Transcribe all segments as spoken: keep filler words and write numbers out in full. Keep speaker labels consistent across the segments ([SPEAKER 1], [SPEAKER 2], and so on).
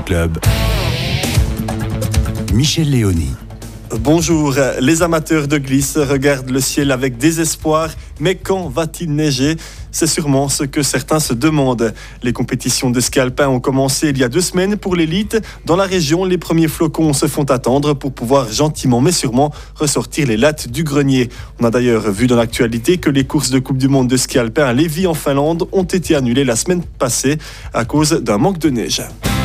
[SPEAKER 1] Club. Michel Léoni.
[SPEAKER 2] Bonjour, les amateurs de glisse regardent le ciel avec désespoir, mais quand va-t-il neiger ? C'est sûrement ce que certains se demandent. Les compétitions de ski alpin ont commencé il y a deux semaines pour l'élite. Dans la région, les premiers flocons se font attendre pour pouvoir gentiment mais sûrement ressortir les lattes du grenier. On a d'ailleurs vu dans l'actualité que les courses de Coupe du Monde de ski alpin à Lévis en Finlande ont été annulées la semaine passée à cause d'un manque de neige.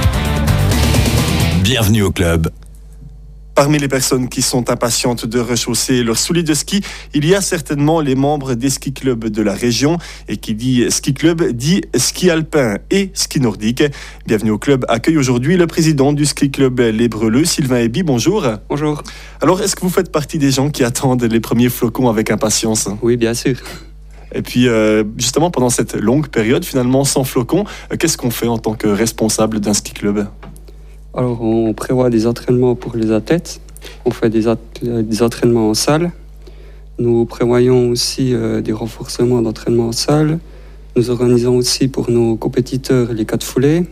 [SPEAKER 1] Bienvenue au club.
[SPEAKER 2] Parmi les personnes qui sont impatientes de rechausser leurs souliers de ski, il y a certainement les membres des ski clubs de la région. Et qui dit ski club dit ski alpin et ski nordique. Bienvenue au club accueille aujourd'hui le président du ski club Les Breleux, Sylvain Eby. Bonjour.
[SPEAKER 3] Bonjour.
[SPEAKER 2] Alors, est-ce que vous faites partie des gens qui attendent les premiers flocons avec impatience ?
[SPEAKER 3] Oui, bien sûr.
[SPEAKER 2] Et puis, euh, justement, pendant cette longue période, finalement, sans flocons, euh, qu'est-ce qu'on fait en tant que responsable d'un ski club ?
[SPEAKER 3] Alors, on prévoit des entraînements pour les athlètes. On fait des, at- des entraînements en salle. Nous prévoyons aussi euh, des renforcements d'entraînement en salle. Nous organisons aussi pour nos compétiteurs les quatre foulées.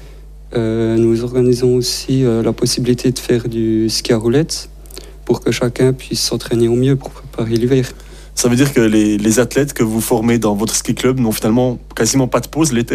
[SPEAKER 3] Euh, nous organisons aussi euh, la possibilité de faire du ski à roulettes pour que chacun puisse s'entraîner au mieux pour préparer l'hiver.
[SPEAKER 2] Ça veut dire que les, les athlètes que vous formez dans votre ski club n'ont finalement quasiment pas de pause l'été ?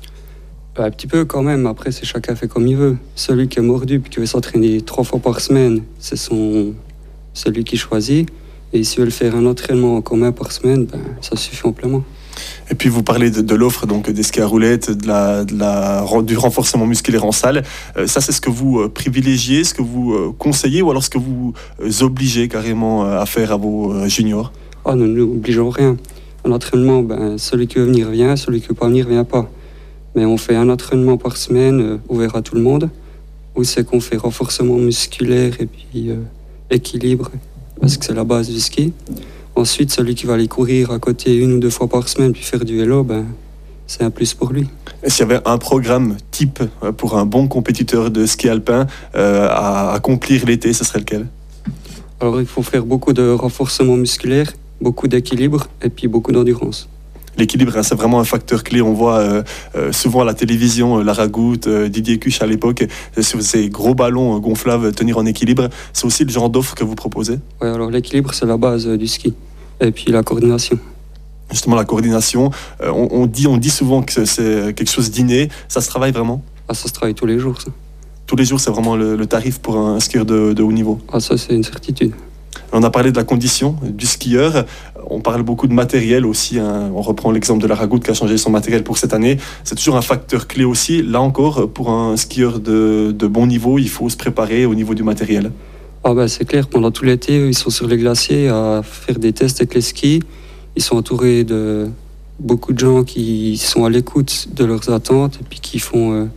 [SPEAKER 3] Un petit peu quand même, après c'est chacun fait comme il veut. Celui qui est mordu et qui veut s'entraîner trois fois par semaine, c'est son... celui qui choisit. Et s'il veut faire un entraînement en commun par semaine, ben, ça suffit amplement.
[SPEAKER 2] Et puis vous parlez de, de l'offre donc des skis à roulettes, de la, de la, du renforcement musculaire en salle. Euh, ça c'est ce que vous euh, privilégiez, ce que vous euh, conseillez ou alors ce que vous euh, obligez carrément euh, à faire à vos euh, juniors ?
[SPEAKER 3] Ah, nous n'obligeons rien. Un entraînement, ben, celui qui veut venir vient, celui qui ne veut pas venir vient pas. Mais on fait un entraînement par semaine, euh, ouvert à tout le monde, où c'est qu'on fait renforcement musculaire et puis euh, équilibre, parce que c'est la base du ski. Ensuite, celui qui va aller courir à côté une ou deux fois par semaine, puis faire du vélo, ben, c'est un plus pour lui.
[SPEAKER 2] Et s'il y avait un programme type pour un bon compétiteur de ski alpin euh, à accomplir l'été, ce serait lequel ?
[SPEAKER 3] Alors, il faut faire beaucoup de renforcement musculaire, beaucoup d'équilibre et puis beaucoup d'endurance.
[SPEAKER 2] L'équilibre, hein, c'est vraiment un facteur clé. On voit euh, euh, souvent à la télévision, euh, Lara Goutte, euh, Didier Cuche à l'époque, euh, sur ces gros ballons euh, gonflables, tenir en équilibre. C'est aussi le genre d'offre que vous proposez ?
[SPEAKER 3] Oui, alors l'équilibre, c'est la base euh, du ski. Et puis la coordination.
[SPEAKER 2] Justement, la coordination, euh, on, on, dit, on dit souvent que c'est quelque chose d'inné. Ça se travaille vraiment ?
[SPEAKER 3] Ah, ça se travaille tous les jours, ça.
[SPEAKER 2] Tous les jours, c'est vraiment le, le tarif pour un skieur de, de haut niveau ?
[SPEAKER 3] Ah, ça, c'est une certitude.
[SPEAKER 2] On a parlé de la condition du skieur. On parle beaucoup de matériel aussi. Hein. On reprend l'exemple de Lara Goutte qui a changé son matériel pour cette année. C'est toujours un facteur clé aussi. Là encore, pour un skieur de, de bon niveau, il faut se préparer au niveau du matériel.
[SPEAKER 3] Ah ben, c'est clair, pendant tout l'été, ils sont sur les glaciers à faire des tests avec les skis. Ils sont entourés de beaucoup de gens qui sont à l'écoute de leurs attentes et puis qui font euh,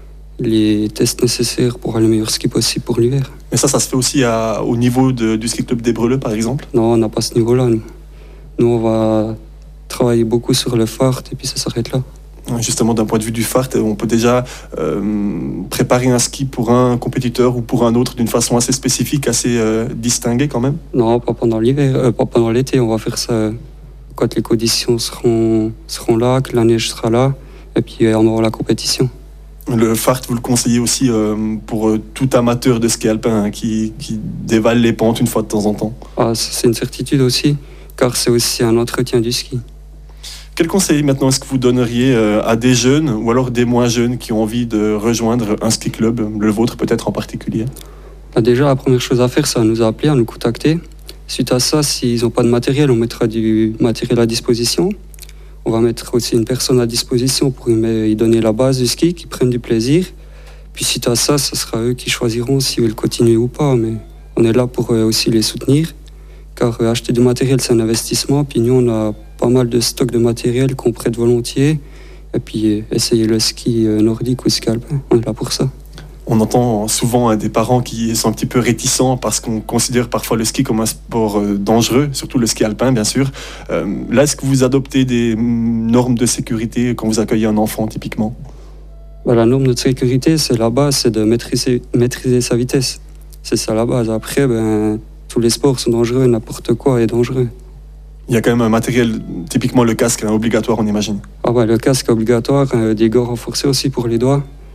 [SPEAKER 3] les tests nécessaires pour avoir le meilleur ski possible pour l'hiver.
[SPEAKER 2] Mais ça, ça se fait aussi à, au niveau de, du ski club des Breleux, par exemple ?
[SPEAKER 3] Non, on n'a pas ce niveau-là, nous. Nous, on va travailler beaucoup sur le fart et puis ça s'arrête là.
[SPEAKER 2] Justement, d'un point de vue du fart, on peut déjà euh, préparer un ski pour un compétiteur ou pour un autre d'une façon assez spécifique, assez euh, distinguée quand même ?
[SPEAKER 3] Non, pas pendant l'hiver, euh, pas pendant l'été. On va faire ça quand les conditions seront, seront là, que la neige sera là, et puis on aura la compétition.
[SPEAKER 2] Le fart, vous le conseillez aussi euh, pour euh, tout amateur de ski alpin hein, qui, qui dévale les pentes une fois de temps en temps ?
[SPEAKER 3] Ah, c'est une certitude aussi, car c'est aussi un entretien du ski.
[SPEAKER 2] Quel conseil maintenant est-ce que vous donneriez euh, à des jeunes ou alors des moins jeunes qui ont envie de rejoindre un ski club, le vôtre peut-être en particulier ?
[SPEAKER 3] Ah, déjà, la première chose à faire, c'est à nous appeler, à nous contacter. Suite à ça, s'ils n'ont pas de matériel, on mettra du matériel à disposition. On va mettre aussi une personne à disposition pour y donner la base du ski, qu'ils prennent du plaisir. Puis suite à ça, ce sera eux qui choisiront s'ils veulent continuer ou pas. Mais on est là pour aussi les soutenir, car acheter du matériel, c'est un investissement. Puis nous, on a pas mal de stocks de matériel qu'on prête volontiers. Et puis essayer le ski nordique ou ski alpin, on est là pour ça.
[SPEAKER 2] On entend souvent hein, des parents qui sont un petit peu réticents parce qu'on considère parfois le ski comme un sport euh, dangereux, surtout le ski alpin bien sûr. Euh, là, est-ce que vous adoptez des normes de sécurité quand vous accueillez un enfant typiquement ?
[SPEAKER 3] Ben, la norme de sécurité, c'est la base, c'est de maîtriser, maîtriser sa vitesse. C'est ça la base. Après, ben, tous les sports sont dangereux, n'importe quoi est dangereux.
[SPEAKER 2] Il y a quand même un matériel, typiquement le casque, hein, obligatoire on imagine.
[SPEAKER 3] Ah ouais, le casque obligatoire, euh, des gants renforcés aussi pour les doigts.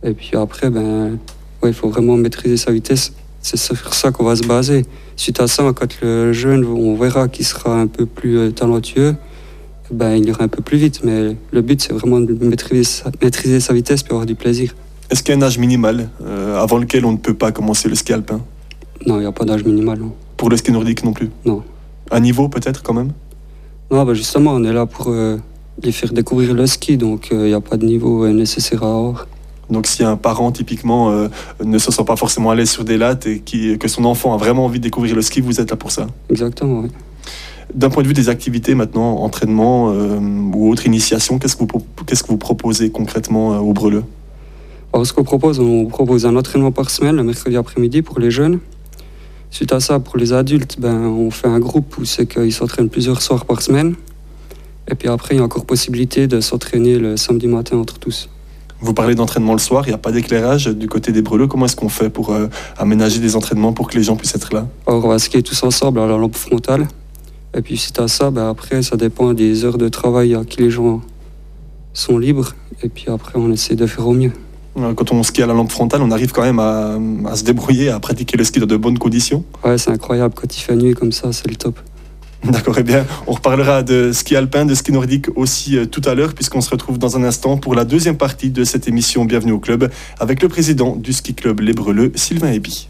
[SPEAKER 3] Et puis après, ben, ouais, il faut vraiment maîtriser sa vitesse. C'est sur ça qu'on va se baser. Suite à ça, quand le jeune, on verra qu'il sera un peu plus talentueux, ben, il ira un peu plus vite. Mais le but, c'est vraiment de maîtriser sa, maîtriser sa vitesse pour avoir du plaisir.
[SPEAKER 2] Est-ce qu'il y a un âge minimal euh, avant lequel on ne peut pas commencer le ski alpin?
[SPEAKER 3] Non, il n'y a pas d'âge minimal. Non.
[SPEAKER 2] Pour le ski nordique non plus?
[SPEAKER 3] Non.
[SPEAKER 2] Un niveau peut-être quand même?
[SPEAKER 3] Non, ben justement, on est là pour euh, les faire découvrir le ski, donc il euh, n'y a pas de niveau euh, nécessaire à avoir.
[SPEAKER 2] Donc si un parent typiquement euh, ne se sent pas forcément à l'aise sur des lattes et qui, que son enfant a vraiment envie de découvrir le ski, vous êtes là pour ça?
[SPEAKER 3] Exactement, oui.
[SPEAKER 2] D'un point de vue des activités maintenant, entraînement euh, ou autre initiation, qu'est-ce que vous, qu'est-ce que vous proposez concrètement euh, au Breleux?
[SPEAKER 3] Alors ce qu'on propose, on propose un entraînement par semaine, le mercredi après-midi pour les jeunes. Suite à ça, pour les adultes, ben, on fait un groupe où c'est qu'ils s'entraînent plusieurs soirs par semaine. Et puis après, il y a encore possibilité de s'entraîner le samedi matin entre tous.
[SPEAKER 2] Vous parlez d'entraînement le soir, il n'y a pas d'éclairage du côté des Breleux. Comment est-ce qu'on fait pour euh, aménager des entraînements pour que les gens puissent être là?
[SPEAKER 3] Alors on va skier tous ensemble à la lampe frontale. Et puis suite à ça, ben, après, ça dépend des heures de travail à qui les gens sont libres. Et puis après, on essaie de faire au mieux.
[SPEAKER 2] Quand on skie à la lampe frontale, on arrive quand même à, à se débrouiller, à pratiquer le ski dans de bonnes conditions.
[SPEAKER 3] Ouais, c'est incroyable. Quand il fait nuit comme ça, c'est le top.
[SPEAKER 2] D'accord, et eh bien, on reparlera de ski alpin, de ski nordique aussi euh, tout à l'heure, puisqu'on se retrouve dans un instant pour la deuxième partie de cette émission Bienvenue au club, avec le président du ski club Les Breleux, Sylvain Eby.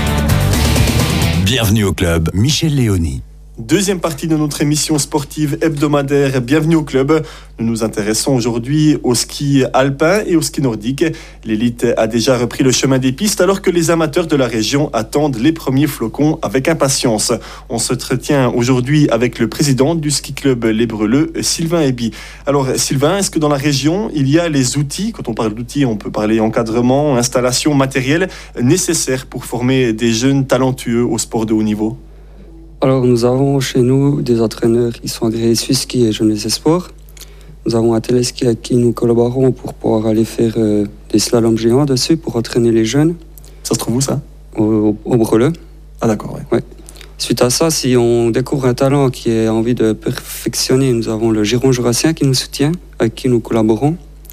[SPEAKER 1] Bienvenue au club, Michel Léoni.
[SPEAKER 2] Deuxième partie de notre émission sportive hebdomadaire Bienvenue au club. Nous nous intéressons aujourd'hui au ski alpin et au ski nordique. L'élite a déjà repris le chemin des pistes alors que les amateurs de la région attendent les premiers flocons avec impatience. On s'entretient aujourd'hui avec le président du ski club Les Breleux, Sylvain Eby. Alors Sylvain, est-ce que dans la région, il y a les outils, quand on parle d'outils, on peut parler encadrement, installation, matériel, nécessaires pour former des jeunes talentueux au sport de haut niveau?
[SPEAKER 3] Alors, nous avons chez nous des entraîneurs qui sont agréés Suisski et Jeunesse et Sport. Nous avons un téléski avec qui nous collaborons pour pouvoir aller faire euh, des slaloms géants dessus pour entraîner les jeunes.
[SPEAKER 2] Ça se trouve où ça?
[SPEAKER 3] Au, au Breleux.
[SPEAKER 2] Ah d'accord, oui.
[SPEAKER 3] Ouais. Suite à ça, si on découvre un talent qui a envie de perfectionner, nous avons le Giron Jurassien qui nous soutient, avec qui nous collaborons.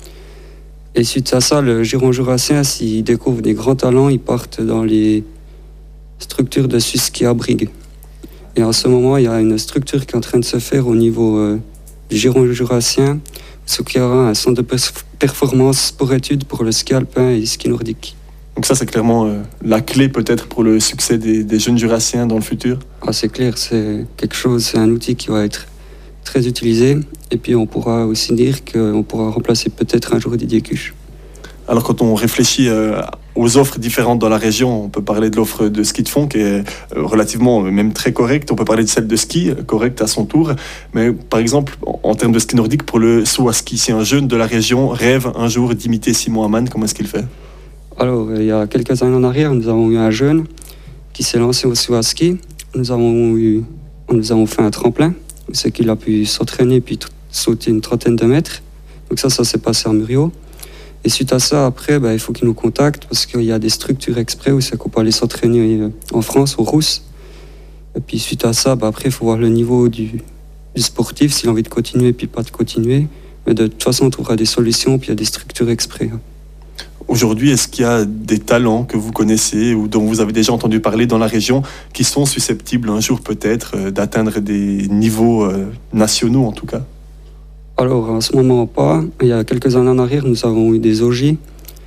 [SPEAKER 3] Et suite à ça, le Giron Jurassien, s'il découvre des grands talents, ils partent dans les structures de Suisski à Brigue. Et en ce moment, il y a une structure qui est en train de se faire au niveau euh, du Giron Jurassien, ce qui aura un centre de performance pour études pour le ski alpin et le ski nordique.
[SPEAKER 2] Donc ça, c'est clairement euh, la clé peut-être pour le succès des, des jeunes jurassiens dans le futur?
[SPEAKER 3] Ah, c'est clair, c'est quelque chose, c'est un outil qui va être très utilisé. Et puis on pourra aussi dire qu'on pourra remplacer peut-être un jour Didier Cuche.
[SPEAKER 2] Alors quand on réfléchit euh, aux offres différentes dans la région, on peut parler de l'offre de ski de fond qui est euh, relativement, même très correcte. On peut parler de celle de ski, correcte à son tour. Mais par exemple, en, en termes de ski nordique, pour le saut à ski, si un jeune de la région rêve un jour d'imiter Simon Hamann, comment est-ce qu'il fait?
[SPEAKER 3] Alors, il y a quelques années en arrière, nous avons eu un jeune qui s'est lancé au saut à ski. Nous avons, eu, nous avons fait un tremplin, c'est qu'il a pu s'entraîner puis sauter une trentaine de mètres. Donc ça, ça s'est passé à Muriot. Et suite à ça, après, bah, il faut qu'ils nous contactent parce qu'il y a des structures exprès où c'est qu'on peut aller s'entraîner en France, au Rousse. Et puis suite à ça, bah, après, il faut voir le niveau du, du sportif, s'il a envie de continuer puis pas de continuer. Mais de toute façon, on trouvera des solutions, puis il y a des structures exprès.
[SPEAKER 2] Aujourd'hui, est-ce qu'il y a des talents que vous connaissez ou dont vous avez déjà entendu parler dans la région qui sont susceptibles un jour peut-être d'atteindre des niveaux euh, nationaux en tout cas?
[SPEAKER 3] Alors, en ce moment, pas. Il y a quelques années en arrière, nous avons eu des O J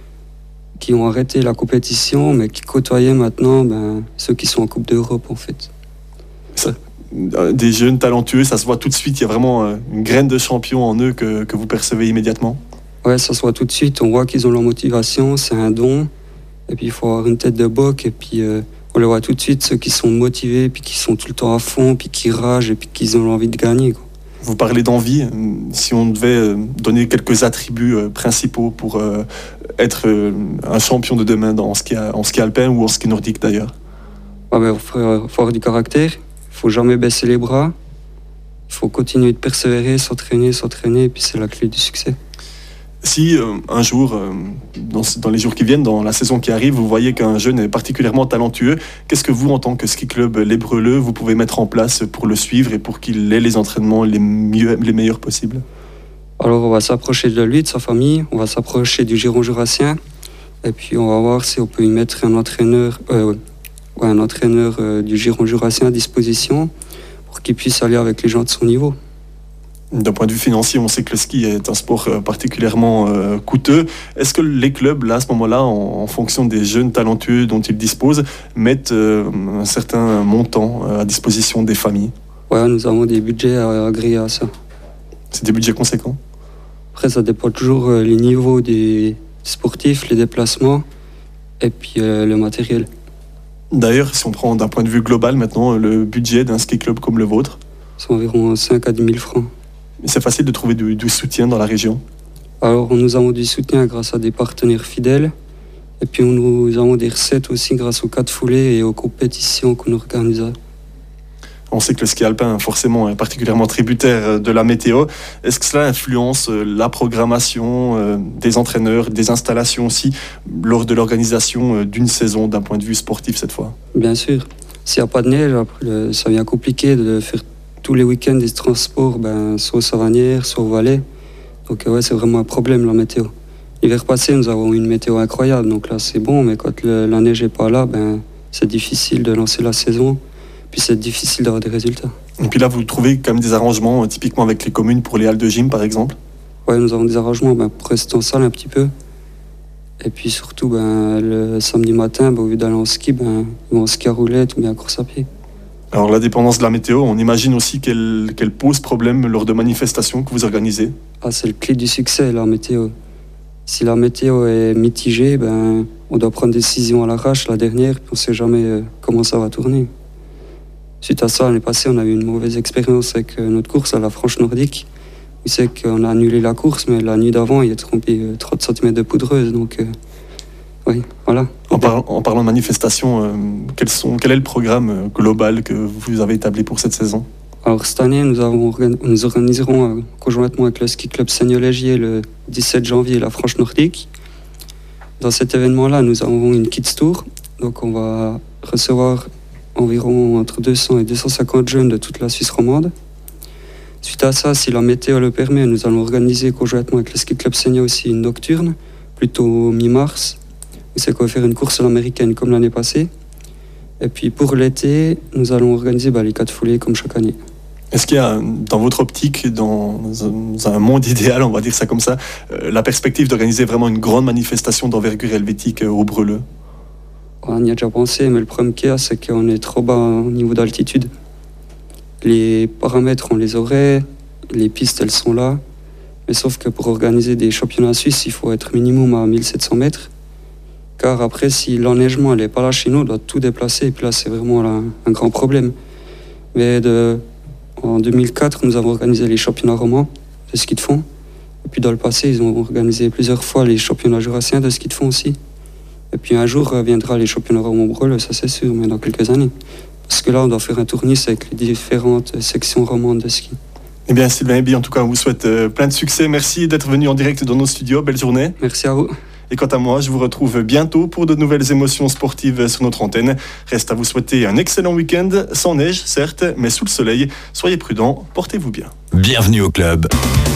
[SPEAKER 3] qui ont arrêté la compétition, mais qui côtoyaient maintenant ben, ceux qui sont en Coupe d'Europe, en fait.
[SPEAKER 2] Ça, des jeunes talentueux, ça se voit tout de suite. Il y a vraiment une graine de champion en eux que, que vous percevez immédiatement?
[SPEAKER 3] Ouais, ça se voit tout de suite. On voit qu'ils ont leur motivation, c'est un don. Et puis, il faut avoir une tête de boc. Et puis, euh, on le voit tout de suite, ceux qui sont motivés, puis qui sont tout le temps à fond, puis qui ragent, et puis qui ont envie de gagner, quoi.
[SPEAKER 2] Vous parlez d'envie. Si on devait donner quelques attributs principaux pour être un champion de demain en ski, en ski alpin ou en ski nordique d'ailleurs?
[SPEAKER 3] Ah ben, il faut avoir du caractère, il ne faut jamais baisser les bras, il faut continuer de persévérer, s'entraîner, s'entraîner, et puis c'est la clé du succès. Si euh,
[SPEAKER 2] un jour, euh, dans, dans les jours qui viennent, dans la saison qui arrive, vous voyez qu'un jeune est particulièrement talentueux, qu'est-ce que vous, en tant que ski club Les Breleux, vous pouvez mettre en place pour le suivre et pour qu'il ait les entraînements les, mieux, les meilleurs possibles?
[SPEAKER 3] Alors on va s'approcher de lui, de sa famille, on va s'approcher du Giron Jurassien, Et puis on va voir si on peut y mettre un entraîneur, euh, ouais, un entraîneur euh, du Giron Jurassien à disposition pour qu'il puisse aller avec les gens de son niveau.
[SPEAKER 2] D'un point de vue financier, on sait que le ski est un sport particulièrement euh, coûteux. Est-ce que les clubs, là, à ce moment-là, en, en fonction des jeunes talentueux dont ils disposent, mettent euh, un certain montant à disposition des familles ?
[SPEAKER 3] Ouais, nous avons des budgets agréés à ça.
[SPEAKER 2] C'est des budgets conséquents ?
[SPEAKER 3] Après, ça dépend toujours euh, les niveaux des sportifs, les déplacements et puis euh, le matériel.
[SPEAKER 2] D'ailleurs, si on prend d'un point de vue global maintenant, le budget d'un ski club comme le vôtre ?
[SPEAKER 3] C'est environ cinq à dix mille francs.
[SPEAKER 2] C'est facile de trouver du, du soutien dans la région ?
[SPEAKER 3] Alors, nous avons du soutien grâce à des partenaires fidèles. Et puis, nous avons des recettes aussi grâce aux quatre foulées et aux compétitions qu'on organise.
[SPEAKER 2] On sait que le ski alpin, forcément, est particulièrement tributaire de la météo. Est-ce que cela influence la programmation des entraîneurs, des installations aussi, lors de l'organisation d'une saison d'un point de vue sportif cette fois ?
[SPEAKER 3] Bien sûr. S'il n'y a pas de neige, après, ça devient compliqué de faire tous les week-ends des transports, ben, soit aux Savanières, soit au Valais. Donc ouais, c'est vraiment un problème la météo. L'hiver passé, nous avons eu une météo incroyable, donc là c'est bon, mais quand le, la neige n'est pas là, ben, c'est difficile de lancer la saison, puis c'est difficile d'avoir des résultats.
[SPEAKER 2] Et puis là, vous trouvez quand même des arrangements, typiquement avec les communes pour les halles de gym par exemple ?
[SPEAKER 3] Oui, nous avons des arrangements ben, pour rester en salle un petit peu. Et puis surtout, ben, le samedi matin, ben, au lieu d'aller en ski, ben, ils vont en ski à roulette ou bien en course à pied.
[SPEAKER 2] Alors la dépendance de la météo, on imagine aussi qu'elle, qu'elle pose problème lors de manifestations que vous organisez.
[SPEAKER 3] Ah, c'est le clé du succès, la météo. Si la météo est mitigée, ben, on doit prendre des décisions à l'arrache, la dernière, puis on ne sait jamais comment ça va tourner. Suite à ça, l'année passée, on a eu une mauvaise expérience avec notre course à la Franche Nordique. On sait qu'on a annulé la course, mais la nuit d'avant, il y a trompé trente centimètres de poudreuse, donc... Euh, Oui, voilà.
[SPEAKER 2] En, par, en parlant de manifestations, euh, quels sont, quel est le programme global que vous avez établi pour cette saison ?
[SPEAKER 3] Alors cette année, nous, avons, nous organiserons euh, conjointement avec le ski club Seigneau-Légier le dix-sept janvier la Franche Nordique. Dans cet événement-là, nous avons une Kids Tour. Donc on va recevoir environ entre deux cents et deux cent cinquante jeunes de toute la Suisse romande. Suite à ça, si la météo le permet, nous allons organiser conjointement avec le ski club Seigneau aussi une nocturne, plutôt mi-mars. C'est qu'on va faire une course à l'américaine comme l'année passée. Et puis pour l'été, nous allons organiser bah, les quatre foulées comme chaque année.
[SPEAKER 2] Est-ce qu'il y a, dans votre optique, dans un monde idéal, on va dire ça comme ça, euh, la perspective d'organiser vraiment une grande manifestation d'envergure helvétique au Breleux ?
[SPEAKER 3] On y a déjà pensé, mais le problème qu'il y a, c'est qu'on est trop bas au niveau d'altitude. Les paramètres, on les aurait, les pistes, elles sont là. Mais sauf que pour organiser des championnats suisses, il faut être minimum à mille sept cents mètres. Car après, si l'enneigement n'est pas là chez nous, on doit tout déplacer. Et puis là, c'est vraiment là, un grand problème. Mais de, en deux mille quatre, nous avons organisé les championnats romans de ski de fond. Et puis dans le passé, ils ont organisé plusieurs fois les championnats jurassiens de ski de fond aussi. Et puis un jour viendra les championnats romans Breleux, ça c'est sûr, mais dans quelques années. Parce que là, on doit faire un tournis avec les différentes sections romandes de ski.
[SPEAKER 2] Eh bien, Sylvain Eby, en tout cas, on vous souhaite plein de succès. Merci d'être venu en direct dans nos studios. Belle journée.
[SPEAKER 3] Merci à vous.
[SPEAKER 2] Et quant à moi, je vous retrouve bientôt pour de nouvelles émotions sportives sur notre antenne. Reste à vous souhaiter un excellent week-end, sans neige certes, mais sous le soleil. Soyez prudents, portez-vous bien.
[SPEAKER 1] Bienvenue au club.